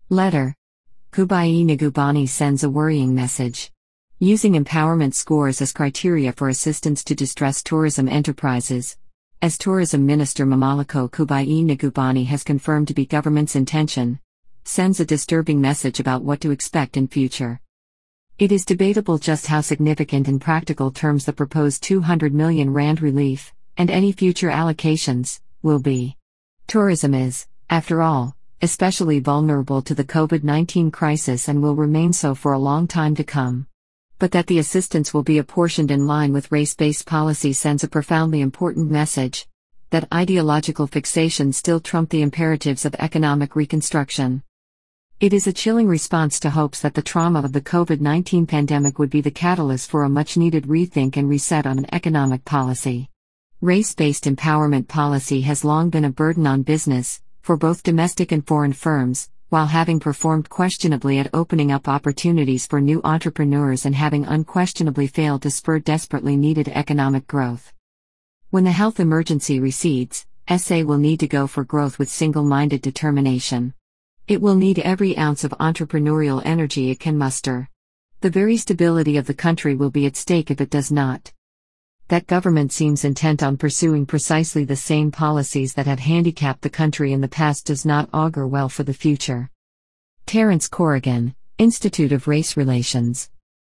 Letter. Kubai Nagubani sends a worrying message. Using empowerment scores as criteria for assistance to distressed tourism enterprises. As Tourism Minister Mamalako Kubai Nagubani has confirmed to be government's intention, sends a disturbing message about what to expect in future. It is debatable just how significant in practical terms the proposed 200 million rand relief, and any future allocations, will be. Tourism is, after all, especially vulnerable to the COVID-19 crisis and will remain so for a long time to come. But that the assistance will be apportioned in line with race-based policy sends a profoundly important message: that ideological fixations still trump the imperatives of economic reconstruction. It is a chilling response to hopes that the trauma of the COVID-19 pandemic would be the catalyst for a much-needed rethink and reset on an economic policy. Race-based empowerment policy has long been a burden on business, for both domestic and foreign firms, while having performed questionably at opening up opportunities for new entrepreneurs and having unquestionably failed to spur desperately needed economic growth. When the health emergency recedes, SA will need to go for growth with single-minded determination. It will need every ounce of entrepreneurial energy it can muster. The very stability of the country will be at stake if it does not. That government seems intent on pursuing precisely the same policies that have handicapped the country in the past does not augur well for the future. Terence Corrigan, Institute of Race Relations.